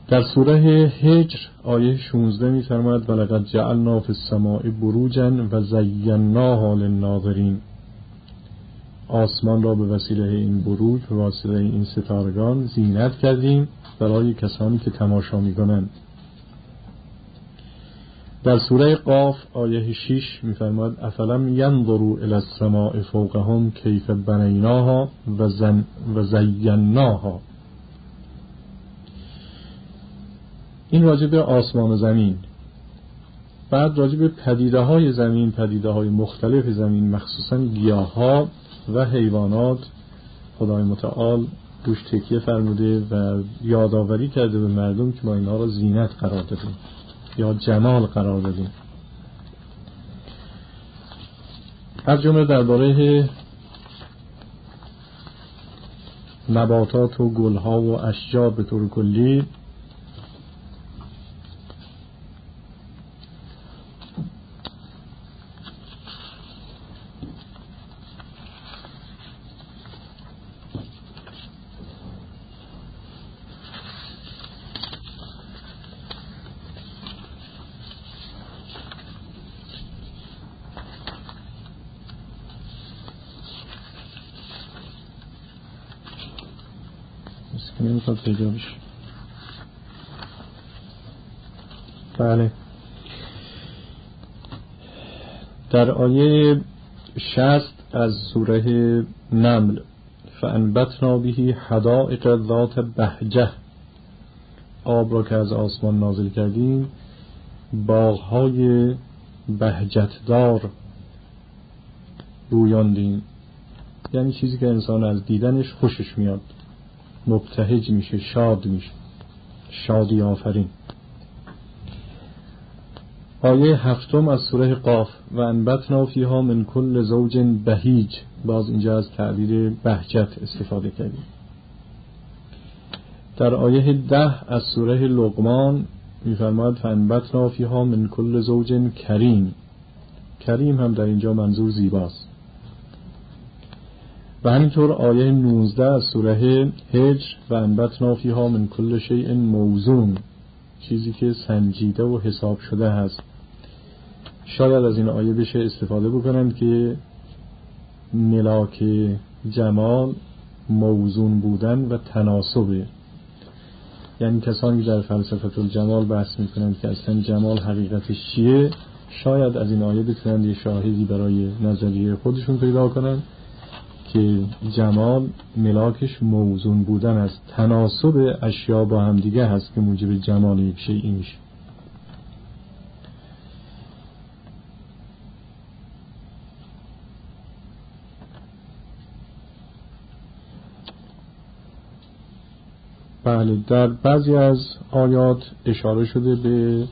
در سوره هجر آیه شانزده می‌فرماید ولقد جعلنا فی السماء بروجا و زیناها للناظرین. آسمان را به وسیله این بروج، به وسیله این ستارگان زینت کردیم برای کسانی که تماشا می‌کنند. در سوره قاف آیه شش می‌فرماید افلم ینظروا الی السماء فوقهم کیف بنیناها و زن و زیناها. این راجع به آسمان و زمین. بعد راجع به پدیده های زمین، پدیده های مختلف زمین، مخصوصا گیاه ها و حیوانات، خدای متعال روش تکیه فرموده و یادآوری کرده به مردم که ما اینها را زینت قرار دادیم یا جمال قرار دادیم. از جمله درباره نباتات و گلها و اشجار به طور کلی نمیخواد پیدا بشه. بله، در آیه شصت از سوره نمل فانبتنا به حدائق ذات بهجه، آب را که از آسمان نازل کردیم باغ‌های بهجتدار رویاندیم. یعنی چیزی که انسان از دیدنش خوشش میاد، مبتهج میشه، شاد میشه، شادی آفرین. آیه هفتم از سوره قاف و انبتنا فیها من کل زوج بهیج، باز اینجا از تعبیر بهجت استفاده کردیم. در آیه ده از سوره لقمان میفرماید فانبتنا فیها من کل زوج کریم. کریم هم در اینجا منظور زیباست. و همینطور آیه نوزده از سوره هجر و انبتنا فیها من کل شیء موزون، چیزی که سنجیده و حساب شده هست. شاید از این آیه بشه استفاده بکنند که ملاک جمال موزون بودن و تناسبه. یعنی کسانی که در فلسفه الجمال بحث میکنند که اصلا جمال حقیقتش چیه، شاید از این آیه بتونند یه شاهدی برای نظریه خودشون پیدا کنند که جمال ملاکش موزون بودن است، تناسب اشیا با هم دیگه هست که موجب جمال یک شیئی میشه. بله، در بعضی از آیات اشاره شده به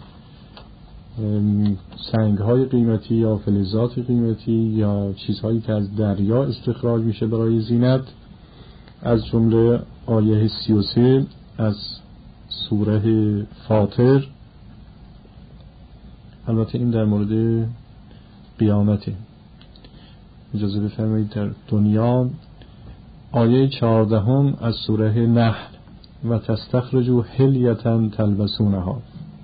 سنگ‌های قیمتی یا فلزات قیمتی یا چیزهایی که از دریا استخراج میشه برای زینت. از جمله آیه سی و سه از سوره فاطر، البته این در مورد قیامته. اجازه بفرمایید در دنیا. آیه چهاردهم از سوره نحل و تستخرجوا حلیة تلبسونها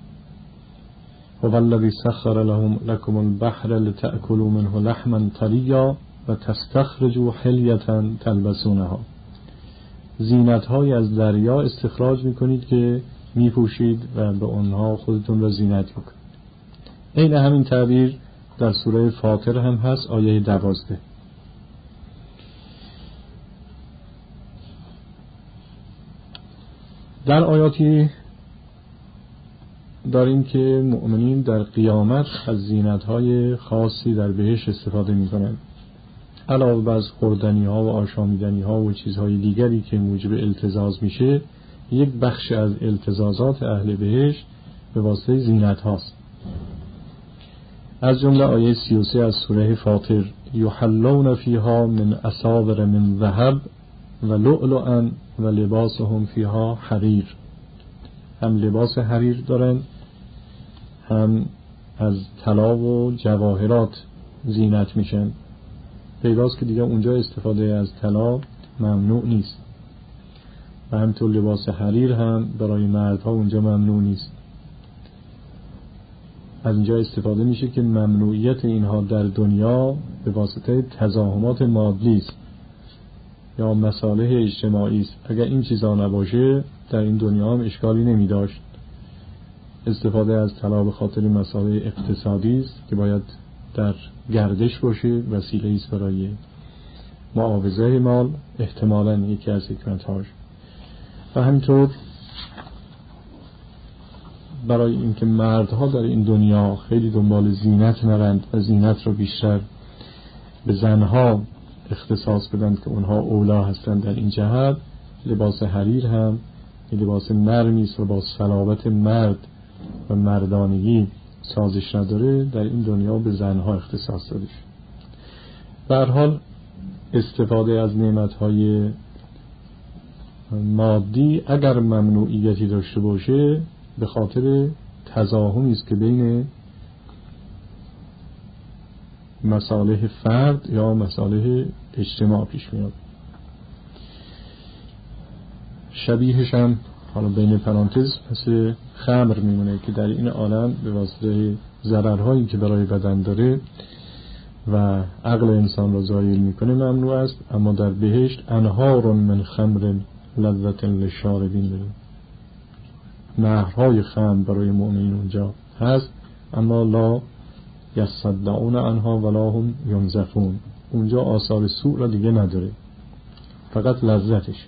هو الذی سخر لهم لكم البحر لتأكلوا منه لحما طریا و تستخرجوا حلیة تلبسونها. زینت‌های از دریا استخراج می‌کنید که می‌پوشید و به آنها خودتون را زینت می‌کنید. این همین تعبیر در سوره فاطر هم هست، آیه دوازده. در آیاتی داریم که مؤمنین در قیامت از زینت‌های خاصی در بهشت استفاده می‌کنند، علاوه بر خوردنی‌ها و آشامیدنی‌ها و چیزهای دیگری که موجب التزاز میشه. یک بخش از التزازات اهل بهشت به واسطه زینت هاست. از جمله آیه سی و سه از سوره فاطر یحلون فیها من اساور من ذهب و لؤلؤا و لباسهم فیها حریر. هم لباس حریر دارن، هم از طلا و جواهرات زینت میشن. پیداست که دیگه اونجا استفاده از طلا ممنوع نیست. و همینطور لباس حریر هم برای مردها اونجا ممنوع نیست. از اینجا استفاده میشه که ممنوعیت اینها در دنیا به واسطه تزاحمات مادی است یا مصالح اجتماعی است. اگر این چیزا نباشه در این دنیا هم اشکالی نمی داشت. استفاده از طلا به خاطر مصالح اقتصادی است که باید در گردش باشه، وسیله است برای معاوضه مال، احتمالاً یکی از حکمت‌هاش. و همینطور برای اینکه مردها در این دنیا خیلی دنبال زینت نرند و زینت رو بیشتر به زنها اختصاص بدند که اونها اولا هستند در این جهت، لباس حریر هم لباس نرمی است و با صلابت مرد و مردانگی سازش نداره، در این دنیا به زنها اختصاص داده شد. به هر حال استفاده از نعمت‌های مادی اگر ممنوعیتی داشته باشه به خاطر تزاحمی است که بین مصالح فرد یا مصالح اجتماع پیش میاد. شبیهش هم حالا بین پرانتز مثل خمر میمونه که در این عالم به واسطه ضررهایی که برای بدن داره و عقل انسان را زایل میکنه ممنوع است، اما در بهشت انهار من خمر لذت للشاربین داره. نهرهای خمر برای مؤمنین اونجا هست، اما لا یصدعون عنها ولا هم ینزفون. اونجا آثار سوء را دیگه نداره، فقط لذتش.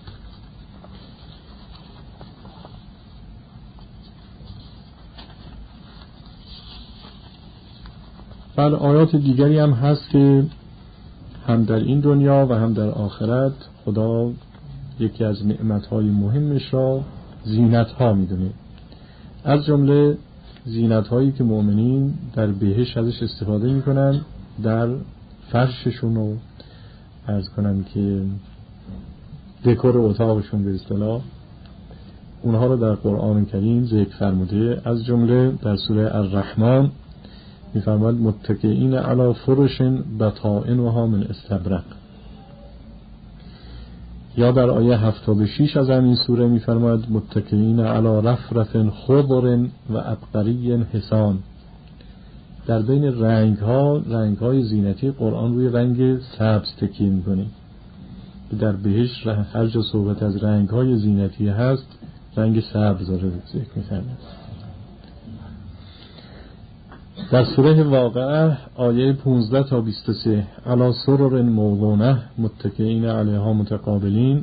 بله، آیات دیگری هم هست که هم در این دنیا و هم در آخرت خدا یکی از نعمتهای مهمش را زینتها میدونه. از جمله زینتهایی که مؤمنین در بهشت ازش استفاده میکنن در فرششون و عرض کنن که دکور اتاقشون به اصطلاح، اونها رو در قرآن کریم ذکر فرموده. از جمله در سوره الرحمن میفرماد متکئین علی فرش بطائنها من استبرق، یا در آیه هفتاد و شش از همین سوره میفرماد متکئین علی رفرف خضر و عبقری حسان. در بین رنگ ها رنگ های زینتی قرآن روی رنگ سبز تکیه میکنه. در بهشت هر جا صحبت از رنگ های زینتی هست رنگ سبز رو ذکر میفرماد. در سوره واقعه آیه پانزده تا بیست و سه علی سرر موضونه متکئین علیها متقابلین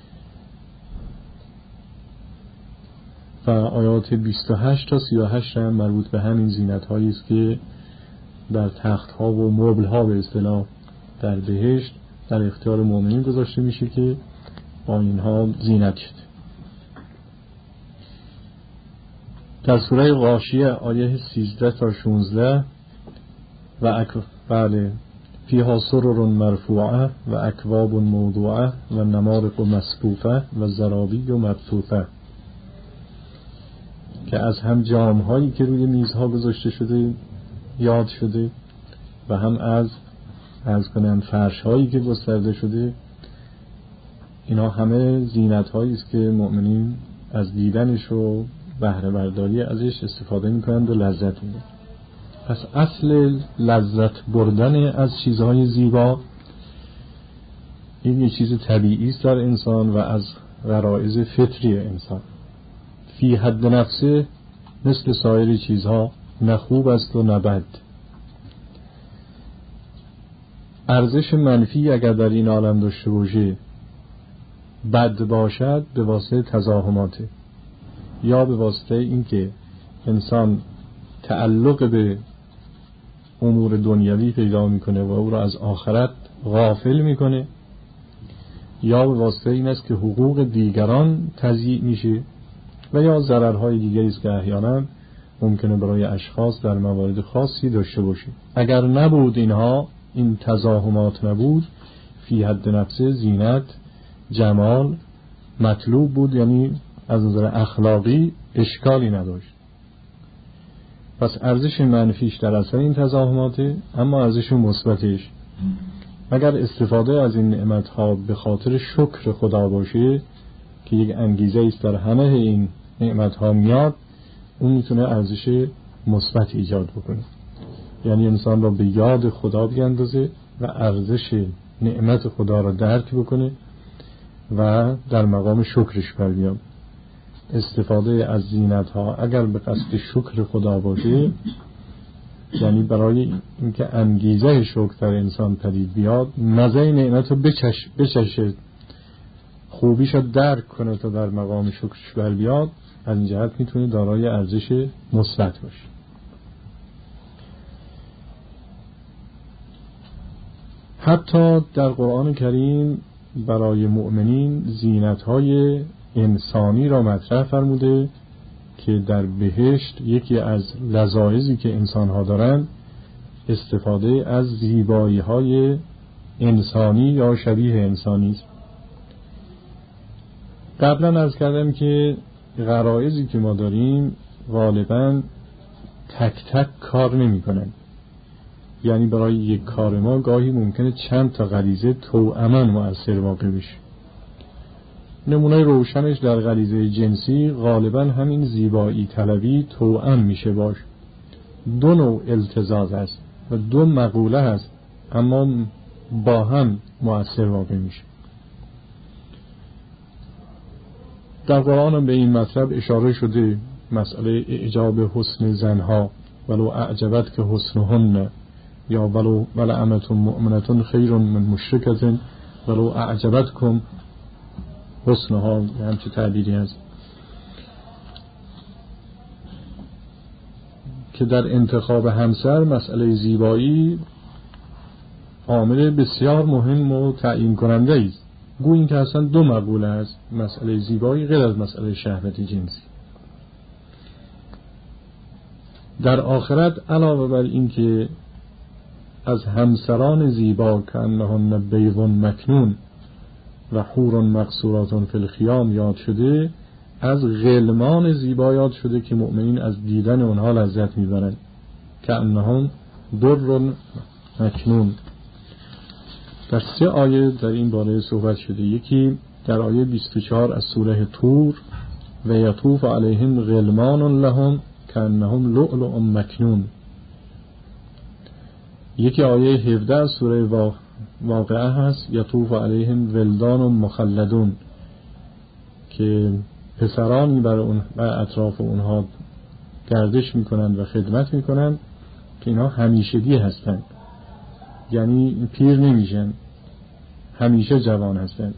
و آیات بیست و هشت تا سی و هشت هم مربوط به همین زینت هایی است که در تخت ها و مبل ها به اصطلاح در بهشت در اختیار مؤمنین گذاشته میشه که با اینها زینت شد. در سوره غاشیه آیه سیزده تا شانزده و اکواب فیها سرر مرفوعه و اکواب موضوعه و نمارق مصفوفه و زرابی و مبثوثه، که از هم جام هایی که روی میزها گذاشته شده یاد شده و هم از از کنن فرش هایی که گسترده شده. اینا همه زینت هایی است که مؤمنین از دیدنش و بهره برداری ازش استفاده میکنند و لذت میبرند. پس اصل لذت بردن از چیزهای زیبا این یه چیز طبیعی است در انسان و از غرایز فطری انسان. فی حد نفسه مثل سایر چیزها نه خوب است و نه بد. ارزش منفی اگر در این عالم داشته باشه بد باشد به واسطه تزاحماته، یا به واسطه اینکه انسان تعلق به امور دنیوی پیدا میکنه و او را از آخرت غافل میکنه، یا به واسطه این است که حقوق دیگران تضییع میشه، و یا ضررهای دیگری است که احیانا ممکنه برای اشخاص در موارد خاصی داشته باشه. اگر نبود اینها، این تزاحمات نبود، فی حد نفسه زینت جمال مطلوب بود، یعنی از نظر اخلاقی اشکالی نداشت. پس ارزش منفیش در اثر این تزاحماته، اما ارزش مثبتش اگر استفاده از این نعمت‌ها به خاطر شکر خدا باشه که یک انگیزه است در همه این نعمت ها میاد، اون میتونه ارزش مثبت ایجاد بکنه. یعنی انسان را به یاد خدا بیاندازه و ارزش نعمت خدا را درک بکنه و در مقام شکرش بر بیاد. استفاده از زینت ها اگر به قصد شکر خدا باشه، یعنی برای اینکه انگیزه شکر در انسان پدید بیاد، مزه نعمت رو بچش بچشه، خوبیش رو درک کنه تا در مقام شکرش بر بیاد، از این جهت میتونه دارای ارزش مثبت باشه. حتی در قرآن کریم برای مؤمنین زینت‌های انسانی را مطرح فرموده که در بهشت یکی از لذایذی که انسان‌ها دارند استفاده از زیبایی‌های انسانی یا شبیه انسانی است. قبلا عرض کردم که غرایزی که ما داریم غالباً تک تک کار نمی‌کنند. یعنی برای یک کار ما گاهی ممکنه چند تا غریزه توأماً مؤثر واقع بشه. نمونه روشنش در غریزه جنسی غالباً همین زیبایی طلبی توأم میشه باش. دو نوع التزاز است و دو مقوله هست، اما با هم مؤثر واقع میشه. در قرآن هم به این مطلب اشاره شده، مسئله اعجاب حسن زنها، ولو اعجبت که حسنهن، یا ولو ولعمت مؤمنة خیر من مشرکة ولو اعجبتکم حسنها، همچه تعبیری هست که در انتخاب همسر مسئله زیبایی عامل بسیار مهم و تعیین کننده است. گویا این که اصلا دو مقوله است، مسئله زیبایی غیر از مسئله شهوت جنسی. در آخرت علاوه بر این که از همسران زیبا که انهن بیض مکنون و حور مقصورات فی الخیام یاد شده، از غلمان زیبا یاد شده که مؤمنین از دیدن اونها لذت میبرند، که انهم در مکنون. در سه آیه در این باره صحبت شده. یکی در آیه بیست و چهار از سوره طور، و یطوف علیهم غلمان لهم که انهم لؤلؤ مکنون. یکی آیه هفده از سوره واقعه هست، یطوف علیهم ولدان مخلدون، که پسرانی بر اون بر اطراف اونها گردش میکنند و خدمت میکنند که اینها همیشگی هستند، یعنی پیر نمیشن، همیشه جوان هستند.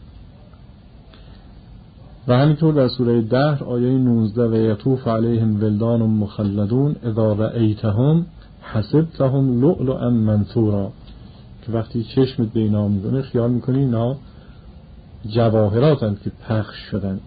و همینطور در سوره دهر آیه نوزده، و یطوف علیهم ولدان مخلدون اذا رأیتهم حسبتهم لؤلؤا منثورا، که وقتی چشمت به اینا میکنه خیال میکنی اینا جواهراتند که پخش شدن.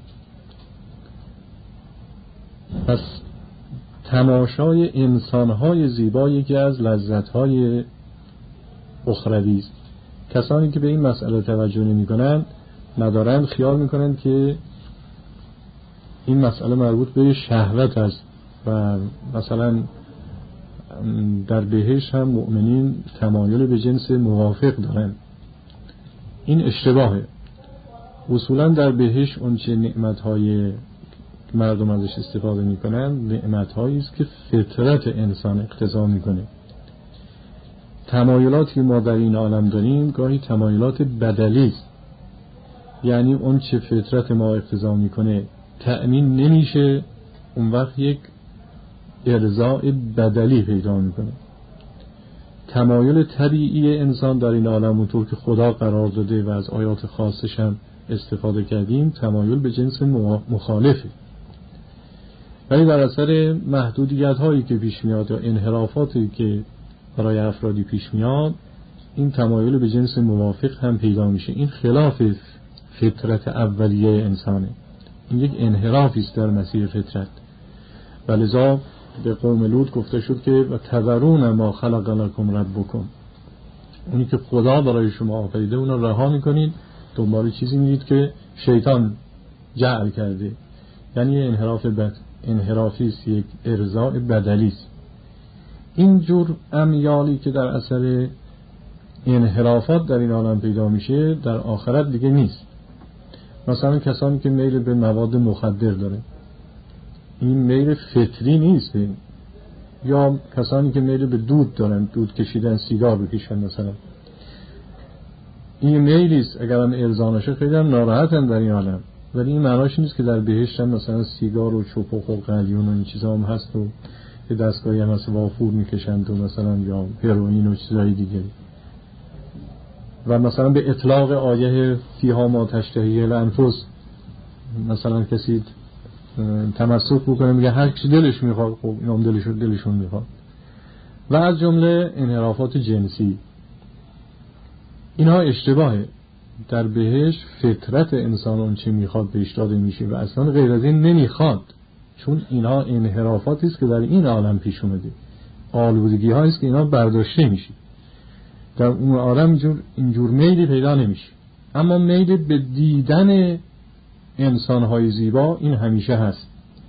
پس تماشای انسانهای زیبا یکی از لذتهای اخروی است. کسانی که به این مسئله توجه نمی کنند ندارند خیال میکنند که این مسئله مربوط به شهوت است و مثلا در بهشت هم مؤمنین تمایل به جنس موافق دارند. این اشتباهه. اصولا در بهشت اون چه نعمتهای مردم ازش استفاده میکنن نعمتهایی است که فطرت انسان اقتضا میکنه. تمایلاتی که ما در این عالم داریم گاهی تمایلات بدلی است، یعنی اون چه فطرت ما اقتضا میکنه تأمین نمیشه، اون وقت یک ارضاء بدلی پیدا میکنه. تمایل طبیعی انسان در این عالم اونطور که خدا قرار داده و از آیات خاصش هم استفاده کردیم تمایل به جنس مخالفه، ولی در اثر محدودیت هایی که پیش میاد یا انحرافاتی که برای افرادی پیش میاد این تمایل به جنس موافق هم پیدا میشه. این خلاف فطرت اولیه انسانه، این یک انحرافی است در مسیر فطرت. ولذا به قوم لوط گفته شد که و تذرون ما خلق لکم ربکم، اونی که خدا برای شما آفریده اون رو رها میکنید، دنبال چیزی میرید که شیطان جعل کرده. یعنی انحراف بد انحرافی است، یک ارضاء بدلی است. این جور امیالی که در اثر انحرافات در این عالم پیدا میشه در آخرت دیگه نیست. مثلا کسانی که میل به مواد مخدر داره، این میل فطری نیست. یا کسانی که میل به دود دارن، دود کشیدن، سیگار بکشن مثلا، این میلی است. اگر هم ارضا نشه خیلی هم ناراحتن در این عالم، ولی این معناش نیست که در بهشت هم مثلا سیگار و چپق و قلیون و این چیزا هم هست و یه دستگاهی هم مثلا وافور میکشند و مثلا یا هروئین و چیزهای دیگه. و مثلا به اطلاق آیه فیها ما تشتهی الانفس مثلا کسی تمسک بکنه میگه هر چی دلش میخواد، خب اینا هم دلشون دلشون میخواد. و از جمله انحرافات جنسی، اینها اشتباهه. در بهشت فطرت انسان اون چی میخواد بهش داده میشه و اصلا غیر از این نمیخواد، چون اینها انحرافاتی است که در این عالم پیش اومده، آلودگی هایی است که اینا برداشته میشه. در اون عالم اینجور اینجور میلی پیدا نمیشه. اما میل به دیدن انسان های زیبا این همیشه هست.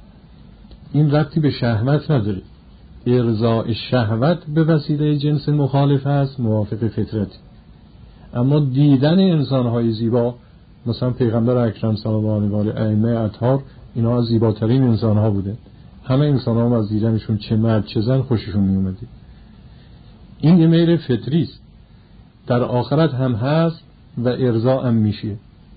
این ربطی به شهوت نداره. ارضاء شهوت به وسیله جنس مخالف هست، موافق فطرت. اما دیدن انسان های زیبا، مثلا پیغمبر اکرم صلی الله علیه و آله، ائمه اطهار، اینا از زیباترین انسان ها بوده. همه انسان ها از دیدنشون چه مرد چه زن خوششون می اومده. این یه میل فطری است، در آخرت هم هست و ارضا هم میشه.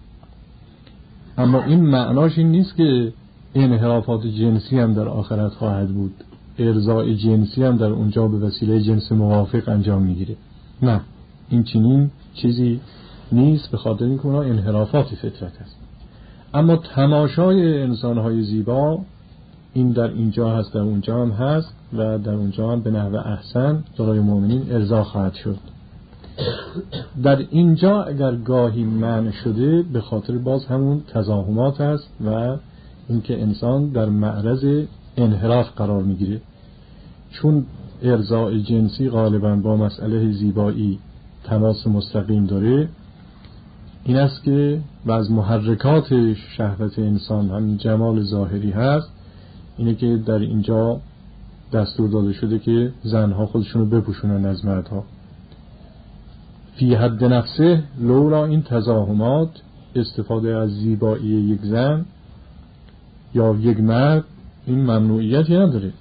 اما این معناش این نیست که انحرافات جنسی هم در آخرت خواهد بود، ارضاء جنسی هم در اونجا به وسیله جنس موافق انجام میگیره. نه، این چنین چیزی نیست، به خاطر اینکه اونها انحرافات فطرت است. اما تماشای انسان‌های زیبا این در اینجا هست، در اونجا هم هست و در اونجا هم به نحو احسن برای مؤمنین ارضا خواهد شد. در اینجا اگر گاهی منع شده به خاطر باز همون تزاحمات است و اینکه انسان در معرض انحراف قرار میگیره، چون ارضاء جنسی غالبا با مسئله زیبایی تماس مستقیم داره. این است که و از محرکات شهوت انسان همین جمال ظاهری هست، اینه که در اینجا دستور داده شده که زنها خودشونو بپوشونن از مردها. فی حد نفسه، لولا این تزاحمات، استفاده از زیبایی یک زن یا یک مرد این ممنوعیتی نداره،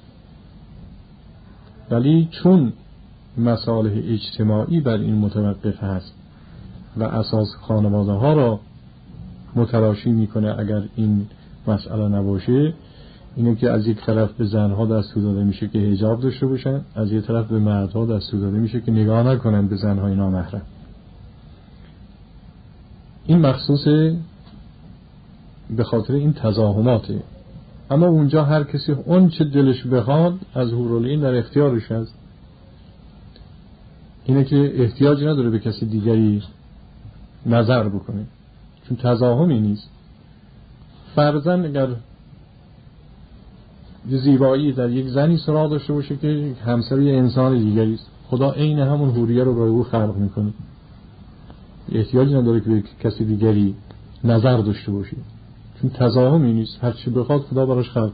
ولی چون مصالح اجتماعی بر این متوقف هست و اساس خانواده ها را متلاشی میکنه اگر این مسئله نباشه، اینه که از یک طرف به زنها دستور داده میشه که حجاب داشته باشن، از یک طرف به مردها دستور داده میشه که نگاه نکنن به زنهای نامحرم. این مخصوص به خاطر این تزاحماته. اما اونجا هر کسی اون چه دلش بخواد از حورالعین در اختیارش هست. اینه که احتیاج نداره به کسی دیگری نظر بکنه، چون تزاحمی نیست. فرضاً اگر زیبایی در یک زنی سراغ داشته باشه که همسر یه انسان دیگری است، خدا عین همون حوریه رو برای او خلق میکنه، احتیاج نداره که به کسی دیگری نظر داشته باشه، چون تزاحمی نیست، هر چی بخواد خدا براش خلق.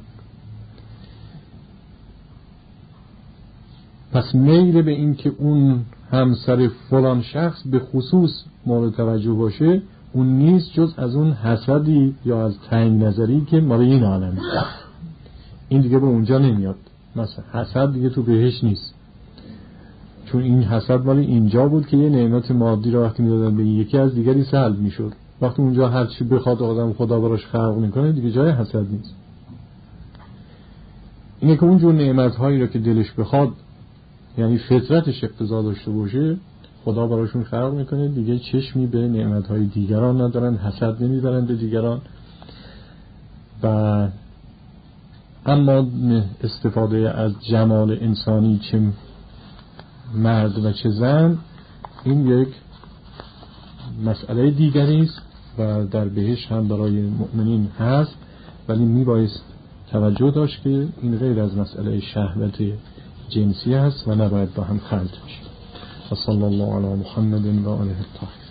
پس میل به این که اون همسر فلان شخص به خصوص مورد توجه باشه، اون نیست جز از اون حسدی یا از تنگ نظری که مال این عالمه. این دیگه به اونجا نمیاد. مثلا حسد دیگه تو بهش نیست، چون این حسد مال اینجا بود که یه نعمت مادی رو وقتی میدادن به یکی از دیگری سلب میشد. وقتی اونجا هر چی بخواد آدم خدا براش خلق میکنه، دیگه جای حسد نیست. اینه که اونجور نعمت هایی رو که دلش بخواد، یعنی فطرتش اقتضا داشته باشه، خدا براشون خلق میکنه، دیگه چشمی به نعمت های دیگران ندارن، حسد نمیبرن به دیگران. و اما استفاده از جمال انسانی، چه مرد و چه زن، این یک مسئله دیگری است و در بهشت هم برای مؤمنین هست، ولی میبایست توجه داشت که این غیر از مسئله شهوت جنسی هست و نباید با هم خلط بشه. و صلی الله علی محمد و آله الطاهرین.